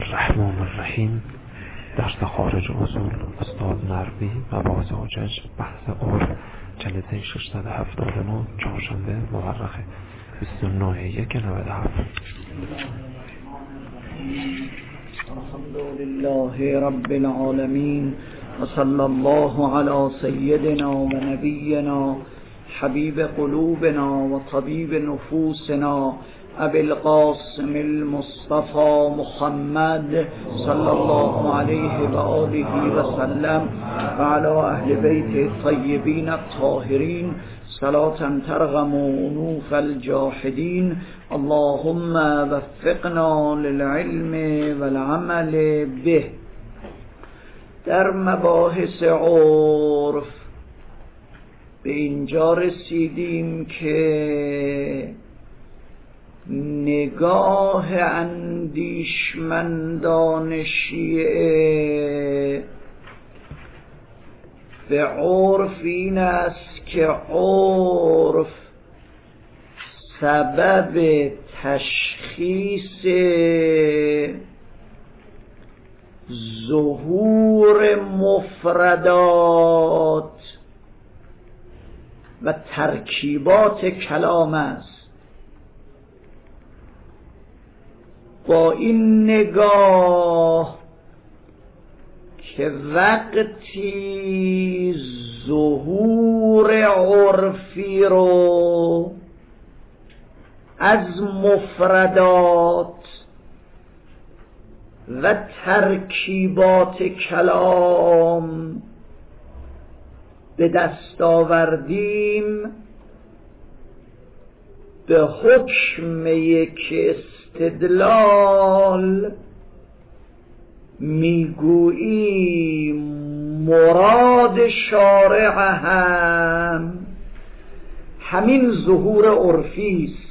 الرحمن الرحیم. درس خارج اصول استاد نروی مباحث حجج بحث عرف جلسه 679 چهارشنبه مورخ 29/1/97. الحمد لله رب العالمين وصلى الله على سيدنا ونبينا حبيب قلوبنا وطبيب نفوسنا أبي القاسم المصطفى محمد صلى الله عليه وآله وسلم وعلى أهل بيته الطيبين الطاهرين صلاة ترغم أنوف الجاحدين. اللهم وفقنا للعلم والعمل به. در مباحث عرف به اینجا رسیدیم که نگاه اندیشمندان شیعه به عرف این است که عرف سبب تشخیص ظهور مفردات و ترکیبات کلام است. با این نگاه که وقتی ظهور عرفی رو از مفردات و ترکیبات کلام به دست آوردیم، به حکم یک استدلال میگوییم مراد شارع همین ظهور عرفی است.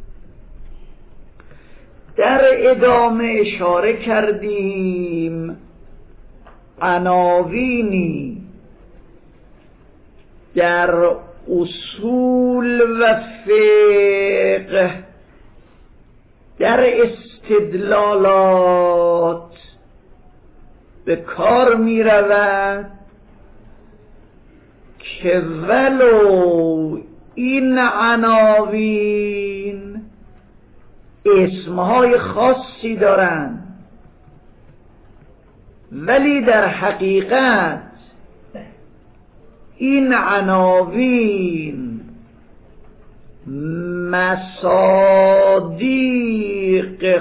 در ادامه اشاره کردیم عناوینی در اصول و فقه در استدلالات به کار می رود که ولو این عناوین اسمهای خاصی دارند، ولی در حقیقت این عناوین مصادیق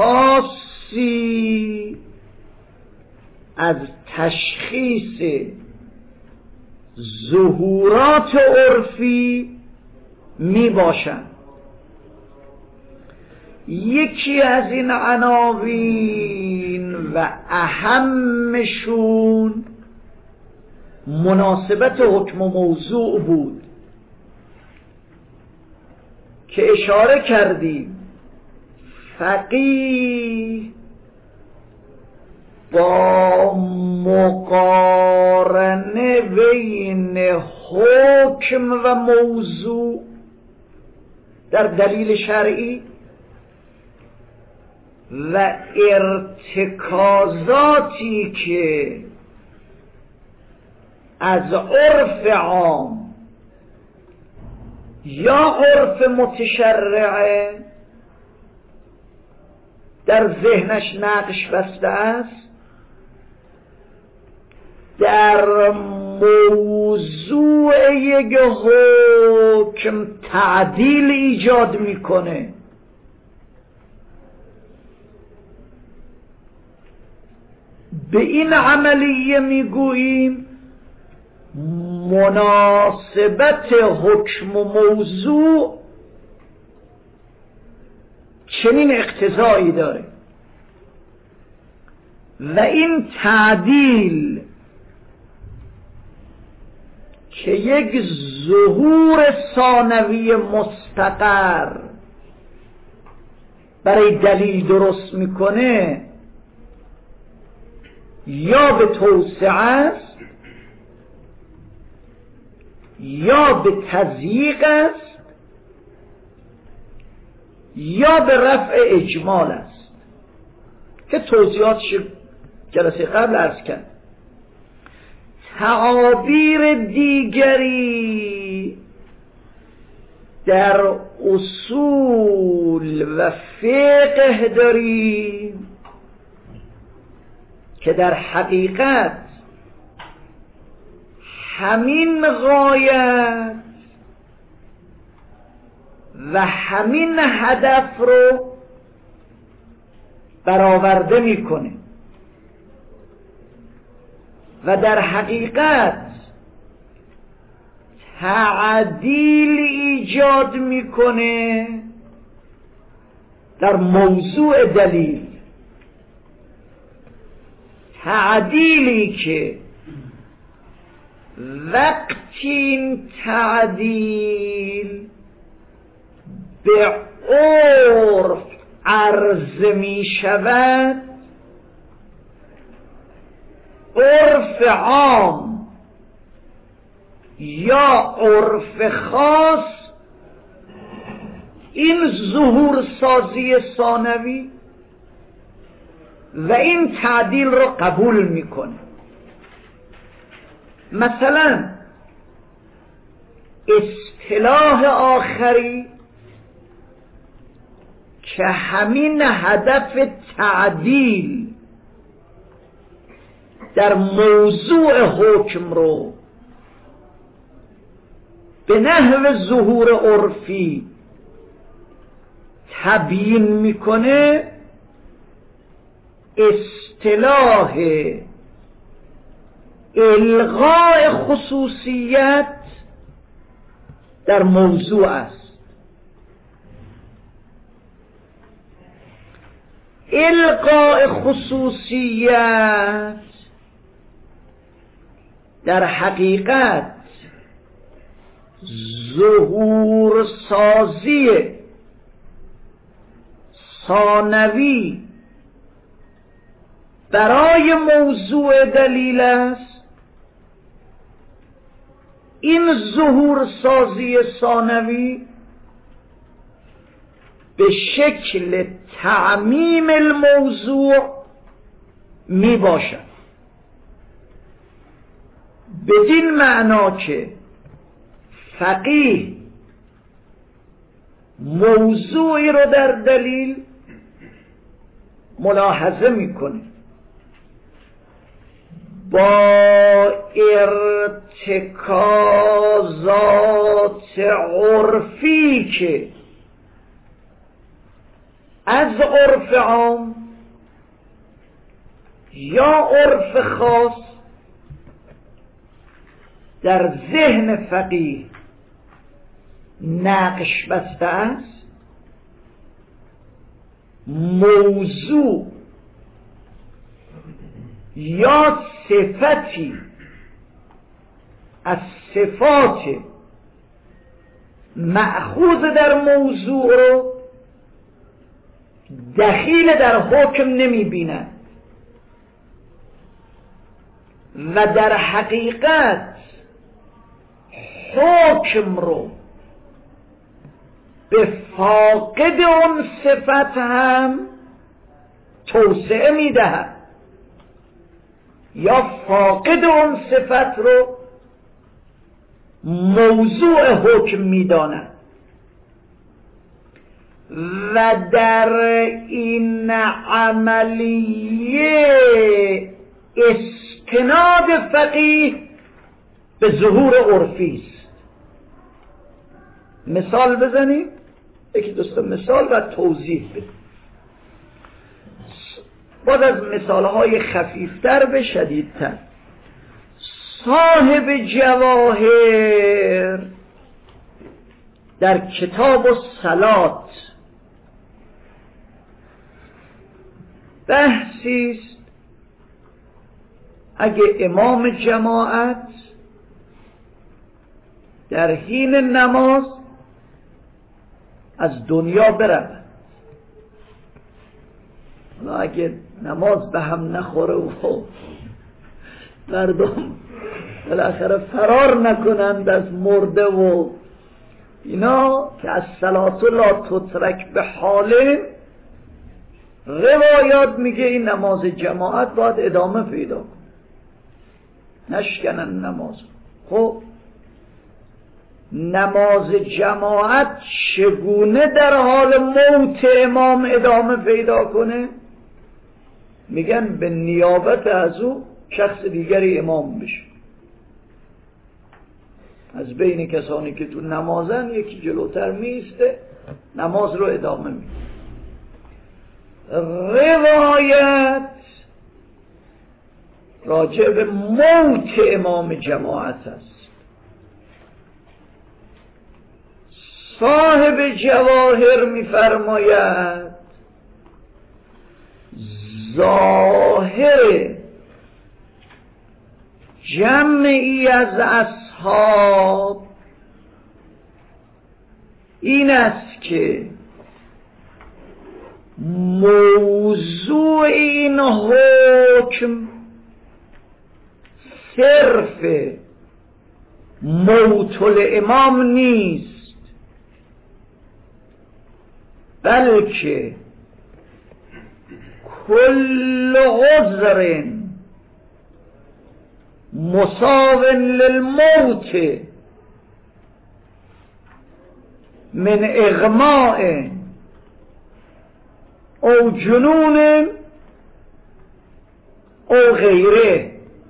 خاصی از تشخیص ظهورات عرفی می باشند. یکی از این عناوین و اهمشون مناسبت حکم و موضوع بود که اشاره کردیم فقیه با مقارنه بین حکم و موضوع در دلیل شرعی و ارتکازاتی که از عرف عام یا عرف متشرعه در ذهنش نقش بسته است، در موضوع یک حکم تعدیل ایجاد میکنه. به این عملیه میگوییم مناسبت حکم و موضوع چنین اقتضایی داره و این تعدیل که یک ظهور ثانوی مستقر برای دلیل درست میکنه، یا به توسعه است یا به تضییق است یا به رفع اجمال است. که توضیحاتش جلسه قبل عرض کرد. تعابیر دیگری در اصول و فقه داریم که در حقیقت همین غایت و همین هدف رو برآورده میکنه و در حقیقت تعدیل ایجاد میکنه در موضوع دلیل، تعدیلی که وقتی این تعدیل به عرف عرض می شود، عرف عام یا عرف خاص این ظهور سازی ثانوی و این تعدیل رو قبول میکنه. مثلا اصطلاح آخری که همین هدف تعدیل در موضوع حکم رو به نحو ظهور عرفی تبیین میکنه، اصطلاح الغاء خصوصیت در موضوع است. الغاء خصوصیت در حقیقت ظهور سازی ثانوی برای موضوع دلیل است. این ظهور سازی ثانوی به شکل تعمیم الموضوع می باشد، بدین معنا که فقیه موضوعی رو در دلیل ملاحظه میکنه، با ارتکازات عرفی که از عرف عام یا عرف خاص در ذهن فقیه نقش بسته است، موضوع یا صفتی از صفات مأخوذ در موضوع رو دخیل در حکم نمی بیند و در حقیقت حکم رو به فاقد اون صفت هم توسعه می دهد یا فاقد اون صفت رو موضوع حکم می داند و در این عملیه استناد فقیه به ظهور عرفی است. مثال بزنیم، یکی دوست مثال و توضیح بدیم، باز از مثالهای خفیفتر به شدیدتر. صاحب جواهر در کتاب الصلات بحثی است اگه امام جماعت در حین نماز از دنیا برود، اگه نماز به هم نخوره و مردم بالاخره فرار نکنند از مرده و اینا که از صلات لا تترک به حاله، روایات میگه این نماز جماعت باید ادامه پیدا کنه، نشکنن نماز. خب نماز جماعت چگونه در حال موت امام ادامه پیدا کنه؟ میگن به نیابت از او شخص دیگری امام بشه، از بین کسانی که تو نمازن یکی جلوتر میسته نماز رو ادامه میده. روایت راجع به موت امام جماعت است. صاحب جواهر میفرماید ظاهر جمعی از اصحاب این است که موضوع این حکم صرف موت الامام نیست، بلکه کل عذر مساو للموت من اغماء او جنون او غیره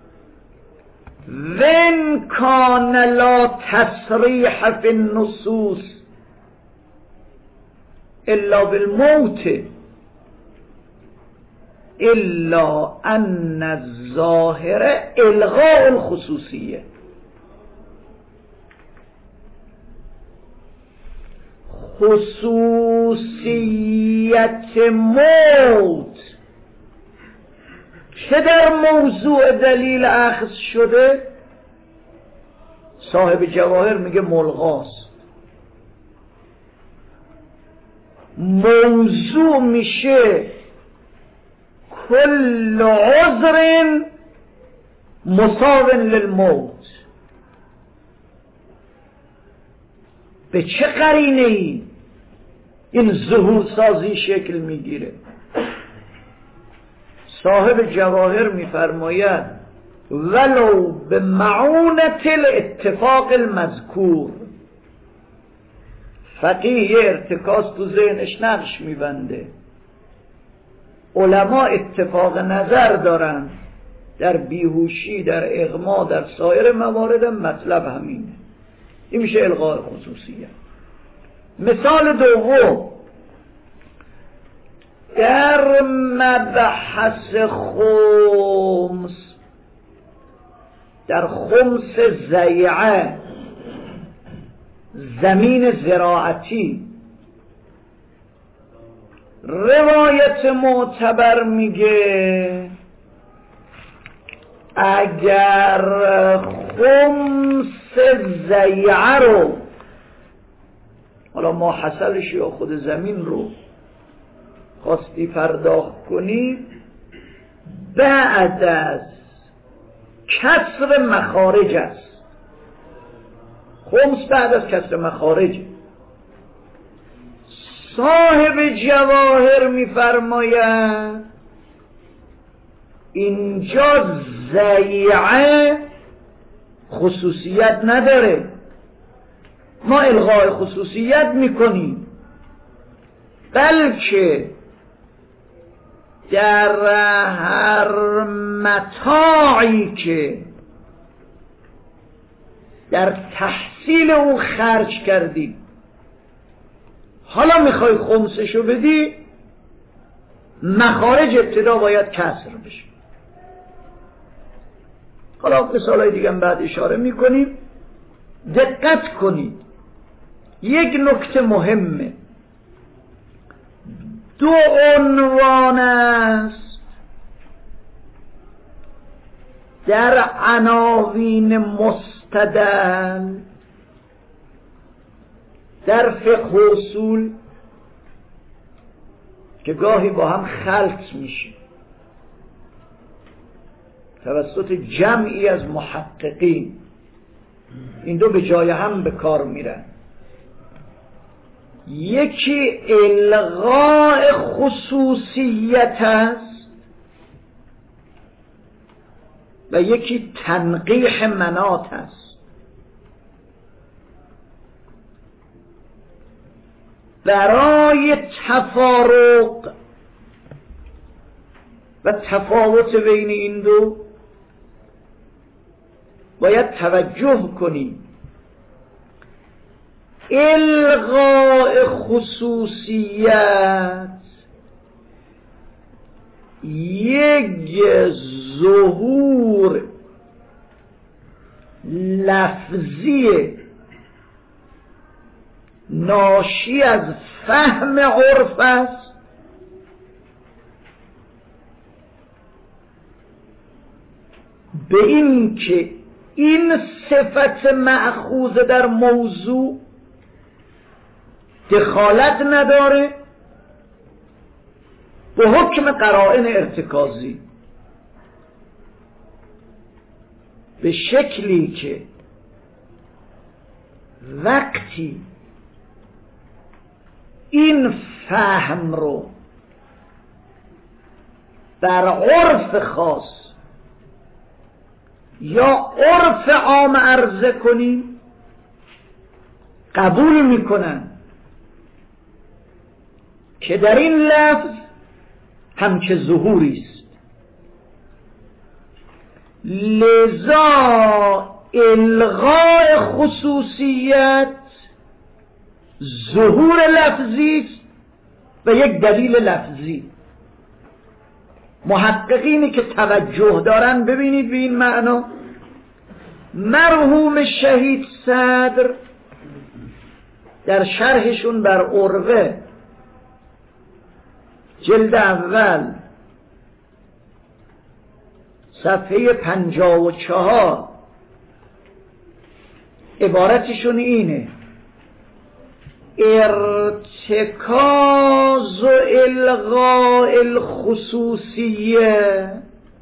وان کان لا تصریح فی النصوص الا بالموت الا ان الظاهر الغاء الخصوصیه. خصوصیت موت چه در موضوع دلیل اخذ شده؟ صاحب جواهر میگه ملغاست. موضوع میشه کل عذر مساو للموت. به چه قرینه ای این ظهور سازی شکل میگیره؟ صاحب جواهر میفرماید ولو به معونت الاتفاق المذکور. فقیه یه ارتکاز تو ذهنش نقش میبنده، علما اتفاق نظر دارن در بیهوشی، در اغما، در سایر موارد مطلب همینه. این میشه الغاء خصوصیت. مثال دوم در مبحث خمس، در خمس زیعه زمین زراعتی، روایت معتبر میگه اگر خمس زیعه رو، حالا ما حاصلش یا خود زمین رو خواستی پرداخت کنی بعد از کسر مخارج است. خمس بعد از کسر مخارج. صاحب جواهر میفرماید اینجا زیعه خصوصیت نداره، ما الغاء خصوصیت میکنیم، بلکه در هر متاعی که در تحصیل او خرج کردی حالا میخوای خمسشو بدی، مخارج ابتدا باید کسر بشه. حالا مثالای دیگه هم بعد اشاره میکنیم. دقت کنید، یک نکته مهمه، دو عنوان است در عناوین مستدل در فقه و اصول که گاهی با هم خلط میشه توسط جمعی از محققین، این دو به جای هم به کار میرن. یکی الغاء خصوصیت است و یکی تنقیح مناط است. برای تفارق و تفاوت بین این دو باید توجه کنیم. الغاء خصوصیت یک ظهور لفظی ناشی از فهم عرف است به این که این صفت مأخوذ در موضوع دخالت نداره به حکم قرائن ارتکازی، به شکلی که وقتی این فهم رو بر عرف خاص یا عرف عام عرضه کنیم قبول میکنن که در این لفظ همچه ظهوری است. لذا الغاء خصوصیت ظهور لفظی است و یک دلیل لفظی. محققینی که توجه دارن ببینید به این معنا، مرحوم شهید صدر در شرحشون بر عروه جلد اول صفحه 54 عبارتشون اینه: ارتکاز الغاء الخصوصیه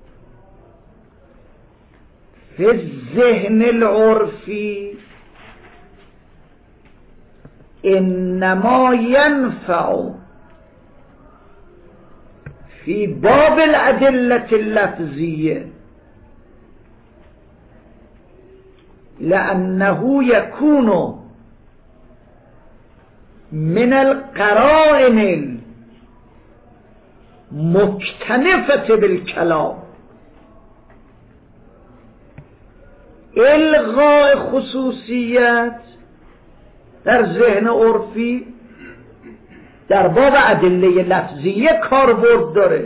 فی الذهن العرفی انما ینفع فی باب الادلة اللفظیه لأنه يكون من القرائن المكتنفة بالكلام. الغاء خصوصیت در ذهن عرفی در باب ادله لفظیه کاربرد داره،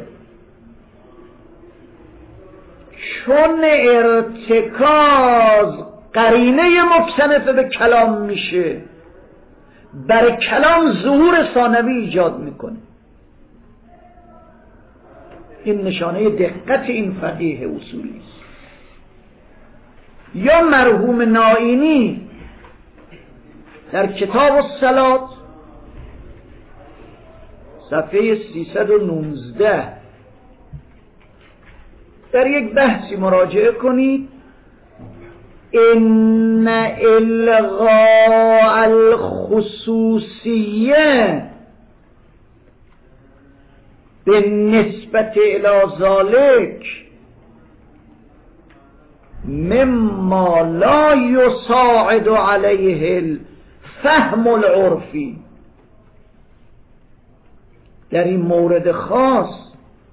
چون ارتکاز قرینه مکتنفه به کلام میشه، برای کلام ظهور ثانوی ایجاد میکنه. این نشانه دقت این فقیه اصولی است. یا مرحوم نائینی در کتاب الصلاة صفحه 319 در یک بحثی مراجعه کنید: ان الغاء الخصوصیه بالنسبة الى ذلك مما لا يساعد عليه الفهم العرفی. در این مورد خاص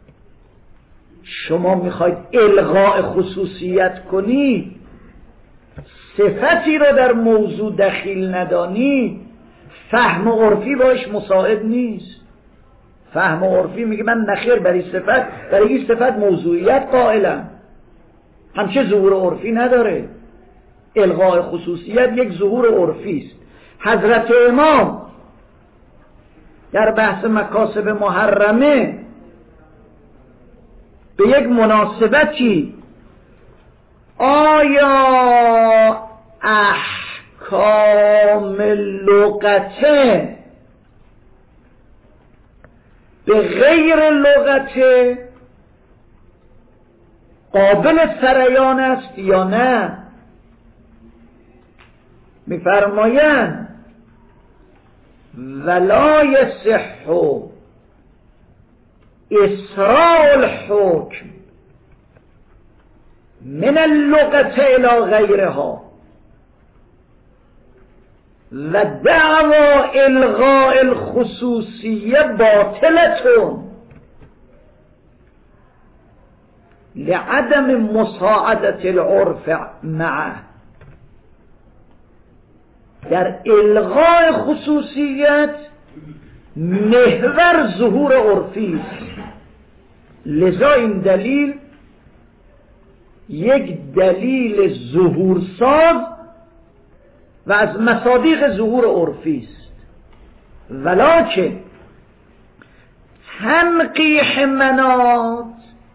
شما میخواید الغاء خصوصیت کنید، صفتی رو در موضوع دخیل ندانی، فهم عرفی باش مساعد نیست. فهم عرفی میگه من نخیر برای این صفت موضوعیت قائلم، همچه ظهور عرفی نداره. الغاء خصوصیت یک ظهور عرفی است. حضرت امام در بحث مکاسب محرمه به یک مناسبتی آیا احکام لغته به غیر لغته قابل سریان است یا نه؟ میفرمایند ولا یصح اسراء الحکم من اللغة الى غیرها و دعوا الغاء الخصوصیه باطلتون لعدم مساعدة العرف معه. در الغاء خصوصیت محور ظهور عرفی است، لذا این دلیل یک دلیل ظهورساز و از مصادیق ظهور عرفی است. ولکن تنقیح مناط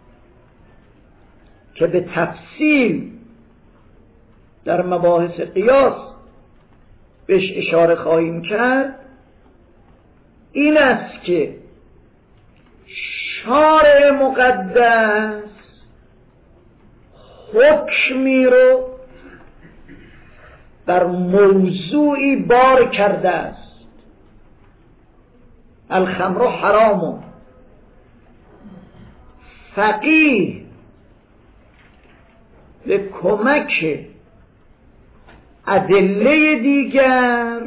که به تفصیل در مباحث قیاس بهش اشاره خواهیم کرد، این است که شارع مقدس حکمی رو بر موضوعی بار کرده است. الخمر حرام. فقیه به کمک ادله دیگر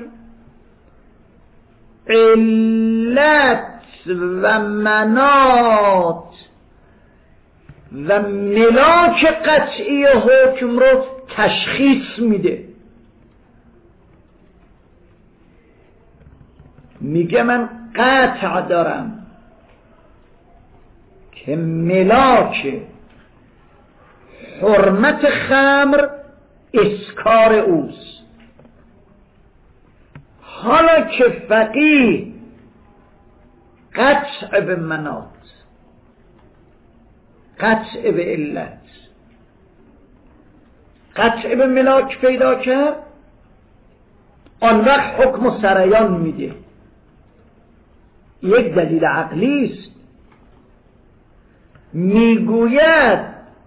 علت و مناط و ملاک قطعی حکم رو تشخیص میده. میگه من قطع دارم که ملاک حرمت خمر اسکار اوست. حالا که فقیه قطع به مناط، قطع به علت، قطع به ملاک پیدا کرد، آن وقت حکم سریان میده. یک دلیل عقلی است. میگوید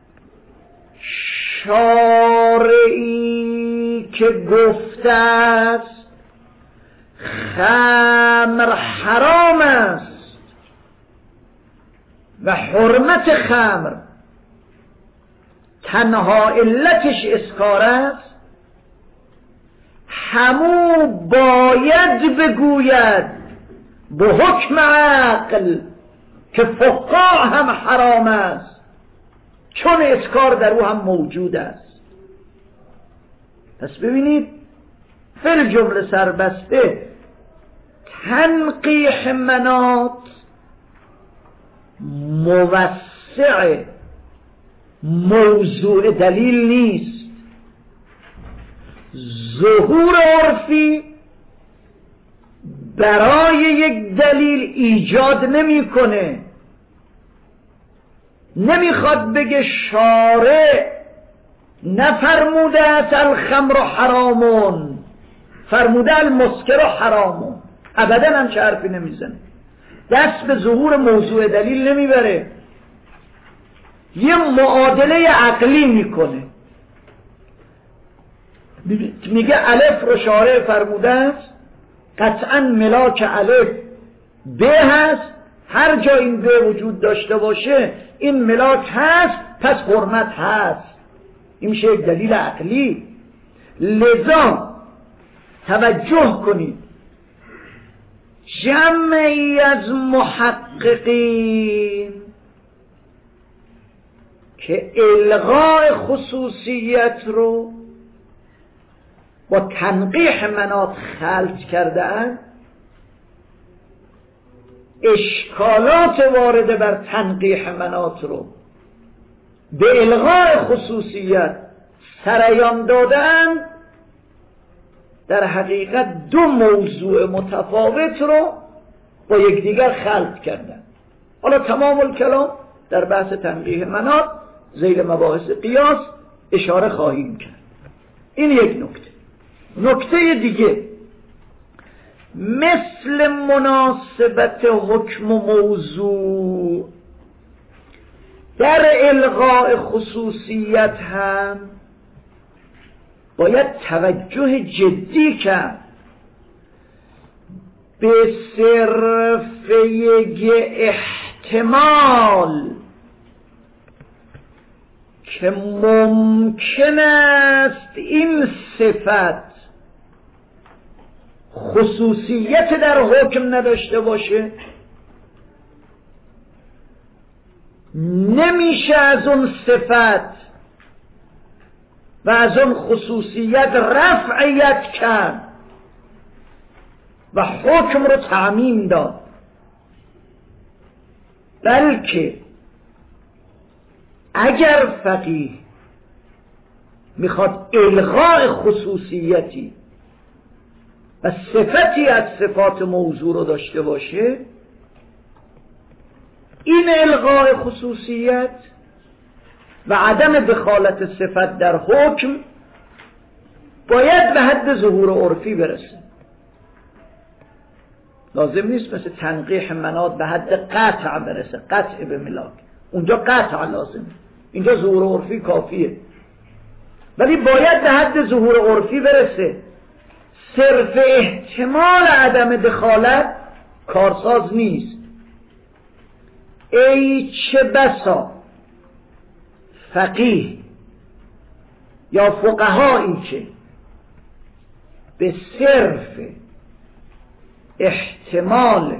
شارعی که گفته است خمر حرام است و حرمت خمر تنها علتش اسکار است، همو باید بگوید به حکم عقل که فقاع هم حرام است، چون اسکار در او هم موجود است. پس ببینید فل جمله سربسته تنقیح مناط موسع موضوع دلیل نیست. ظهور عرفی برای یک دلیل ایجاد نمیکنه. نمیخواد بگه شارع نفرموده است الخمر حرامون، فرموده المسکر حرامون. ابدا هم چه حرفی نمیزنه، دست به ظهور موضوع دلیل نمیبره، یه معادله عقلی میکنه. میگه الف رو شارع فرموده است، قطعا ملاک الف ب هست، هر جا این ب وجود داشته باشه این ملاک هست، پس حرمت هست. این میشه یک دلیل عقلی. لذا توجه کنید جمعی از محققین که الغاء خصوصیت رو با تنقیح مناط خلط کردن، اشکالات وارده بر تنقیح مناط رو به الغاء خصوصیت سریان دادن، در حقیقت دو موضوع متفاوت رو با یکدیگر خلط کردن. حالا تمام الکلام در بحث تنقیح مناط ذیل مباحث قیاس اشاره خواهیم کرد. این یک نکته. نکته دیگه، مثل مناسبت حکم و موضوع در الغاء خصوصیت هم باید توجه جدی کرد به صرف یک احتمال که ممکن است این صفت خصوصیت در حکم نداشته باشه، نمیشه از اون صفت و از اون خصوصیت رفعیت کرد و حکم رو تعمیم داد، بلکه اگر فقیه میخواد الغاء خصوصیتی و صفتی از صفات موضوع رو داشته باشه، این الغاء خصوصیت و عدم دخالت صفت در حکم باید به حد ظهور عرفی برسه. لازم نیست مثل تنقیح مناط به حد قطع برسه، قطع به ملاک، اونجا قطع لازمه، اینجا ظهور عرفی کافیه، ولی باید به حد ظهور عرفی برسه. صرف احتمال عدم دخالت کارساز نیست. ای چه بسا فقیه یا فقهایی که به صرف احتمال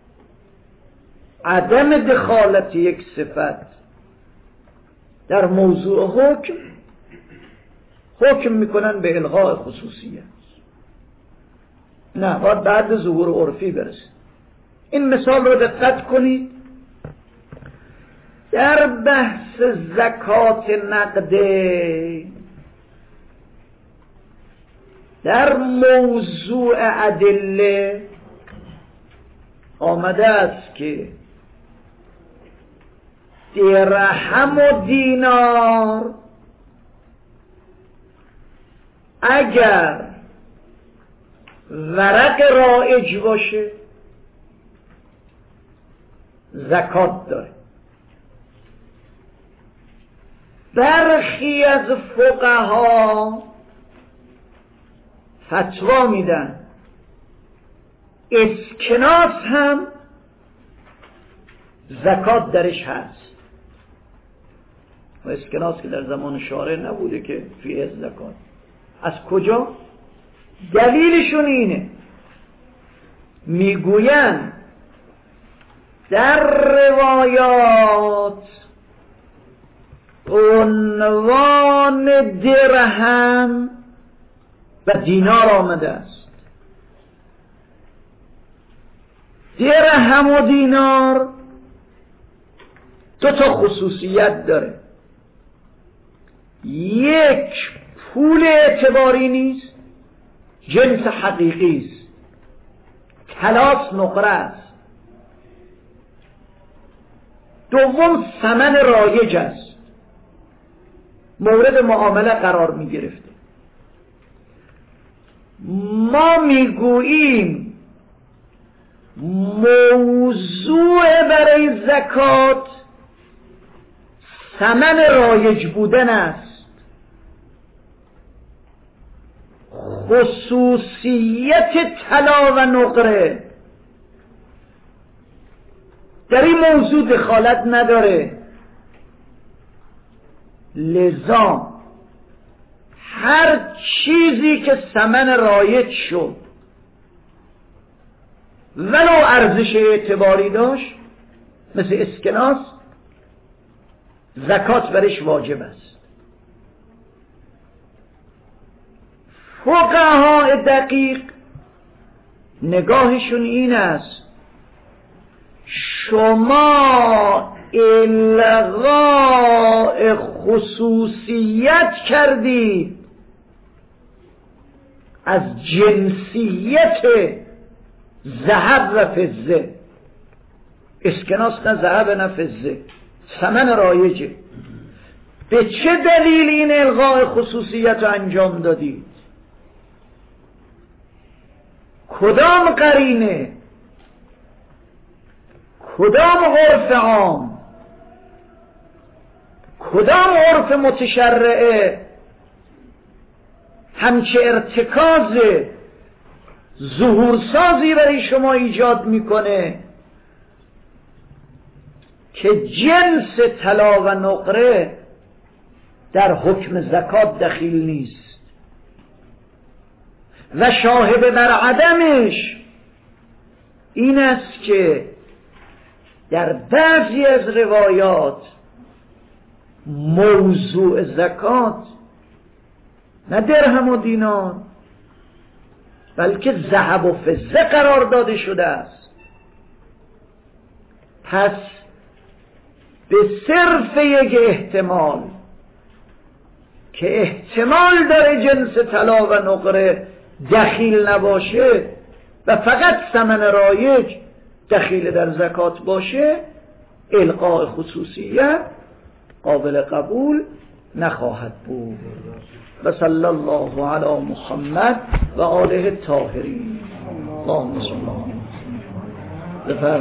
عدم دخالت یک صفت در موضوع حکم میکنن به الغاء خصوصیت. نه، باید بعد ظهور عرفی برسه. این مثال رو دقت کنید. در بحث زکات نقده در موضوع ادله آمده است که درهم و دینار اگر ورق رایج باشه زکات داره. برخی از فقها فتوا میدن اسکناس هم زکات درش هست. و اسکناس که در زمان شارع نبوده که فیه زکات. از کجا؟ دلیلشون اینه، میگوین در روایات عنوان درهم و دینار آمده است. درهم و دینار دو تا خصوصیت داره. یک، پول اعتباری نیست، جنس حقیقی است، طلاست، نقره است. دوم، ثمن رایج است، مورد معامله قرار می گرفته. ما میگوییم موضوع برای زکات ثمن رایج بودن است. خصوصیت طلا و نقره در این موضوع دخالت نداره. لذا هر چیزی که ثمن رایج شد ولو ارزش اعتباری داشت مثل اسکناس، زکات برش واجب است. فقهای دقیق نگاهشون این است شما الغاء خصوصیت کردید از جنسیت ذهب و فضه. اسکناس نه ذهب نه فضه، ثمن رایجه. به چه دلیل این الغاء خصوصیت رو انجام دادید؟ کدام قرینه؟ کدام عرف عام؟ کدام عرف متشرعه همچه ارتکاز ظهورسازی برای شما ایجاد میکنه که جنس طلا و نقره در حکم زکات دخیل نیست و شاهد بر عدمش این است که در بعضی از روایات موضوع زکات نه درهم و دینار بلکه ذهب و فضه قرار داده شده است. پس به صرف یک احتمال که احتمال داره جنس طلا و نقره دخیل نباشه و فقط ثمن رایج دخیل در زکات باشه، القاء خصوصیت قابل قبول نخواهد بود. و صلی الله علی محمد و آله الطاهرین. اللهم صل علی محمد.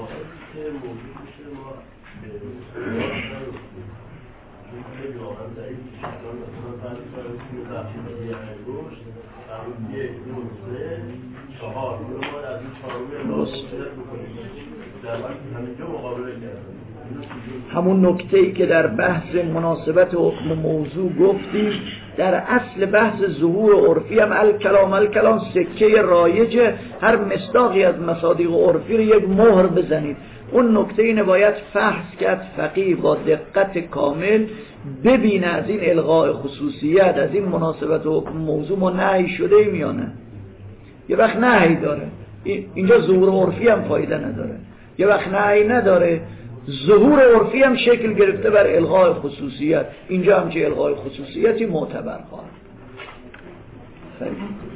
همون نکته‌ای که در بحث مناسبت حکم موضوع گفتیم، در اصل بحث ظهور عرفی هم الکلام سکه رایجه، هر مصداقی از مصادیق عرفی رو یک مهر بزنید. اون نکته اینه باید فحص کرد فقیه با دقت کامل ببینه از این الغاء خصوصیت، از این مناسبت حکم موضوع ما نهی شده ایم یا نه. یه وقت نهی داره، اینجا ظهور عرفی هم فایده نداره. یه وقت نهی نداره، ظهور عرفی هم شکل گرفته بر الغاء خصوصیت، اینجا هم چه الغاء خصوصیتی معتبر خواهد.